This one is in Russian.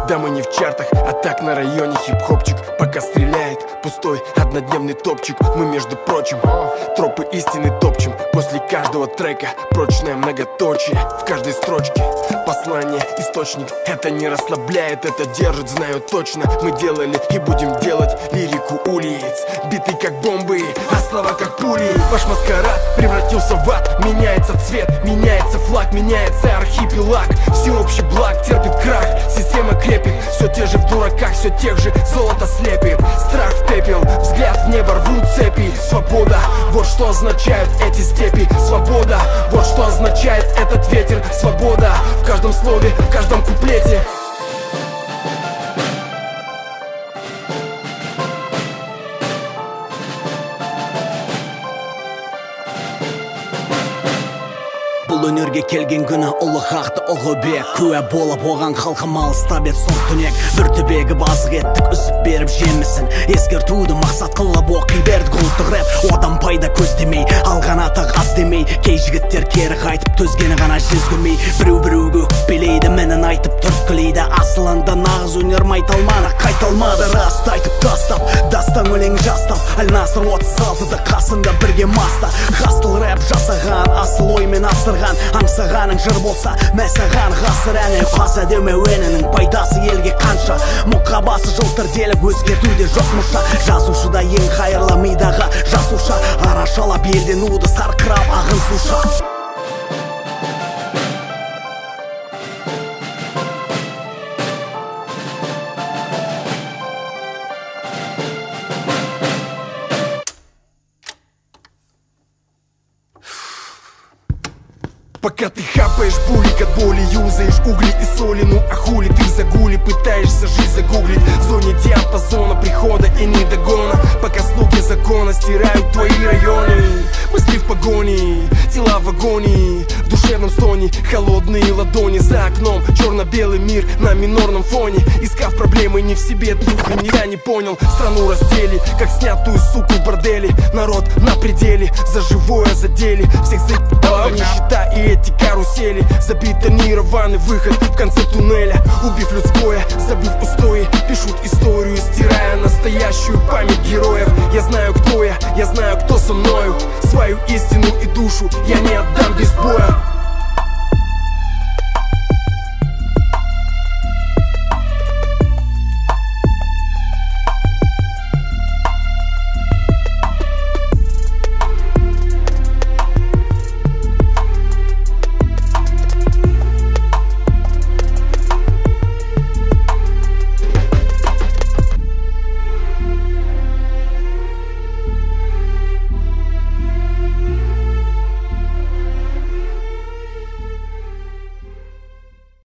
Да мы не в чартах, а так на районе хип-хопчик. Пока стреляет пустой однодневный топчик. Мы, между прочим, тропы истины топчем. После каждого трека прочное многоточие. В каждой строчке послание, источник. Это не расслабляет, это держит, знаю точно. Мы делали и будем делать лирику улиц. Биты как бомбы, а слова как пули. Ваш маскарад превратился в ад. Меняется цвет, меняется флаг, меняется архипелаг. Всеобщий благ терпит крах, система крепит. Все те же в дураках, все тех же золото слепит. Страх в пепел, взгляд в небо, рвут цепи. Свобода, вот что означают эти степи. Свобода, вот что означает этот ветер. Свобода в каждом слове, в каждом куплете. Бұл өнерге келген күні ұлы хақты ұлы бек. Куә болып оған халқым алыста бет соң түнек. Бір түбегі базық еттік үсіп беріп жемісін. Ескертуді мақсат қылып оқи бердік ұлттық рэп. Одан пайда көздемей, алған атақ аз демей. Кей жігіттер кері қайтып төзгені ғана жезгімей. Біреу-біреуге өкпелейді, мінін айтып түрткілейді. Асылында нағыз өнер майталманы қайталмады. Раст айтып тастап, дастан өлең жастап. Әл-Насыр 36-ды қасында бірге маста. Хастыл рэп жасаған, асыл оймен асырған. Аңсағаның жыр болса, мәсаған ғасыр әне. Қаса деуме өнінің пайдасы елге қанша. Мұқабасы жылтыр деліп өзгертуде жоқ мұша. Жазушыда ең қайырлы мидағы жасуша. Арашалап елден уды сарқырап ағын суша. Пока ты хапаешь булик от боли, юзаешь угли и соли. Ну а хули ты загули, пытаешься жизнь загуглить. В зоне диапазона прихода и недогона. Пока слуги закона стирают твои районы. Мысли в погоне, тела в агонии. В душевном стоне холодные ладони. За окном черно-белый мир на минорном фоне. Искав проблемы не в себе, духа я не понял. Страну раздели, как снятую суку в борделе. Народ на пределе, за живое задели. Всех заебала нищета и эти карусели. Забит тонированный выход в конце туннеля. Убив людское, забыв устои. Пишут историю, стирая настоящую память героев. Я знаю, кто я знаю, кто со мною. Свою истину и душу я не отдам без боя.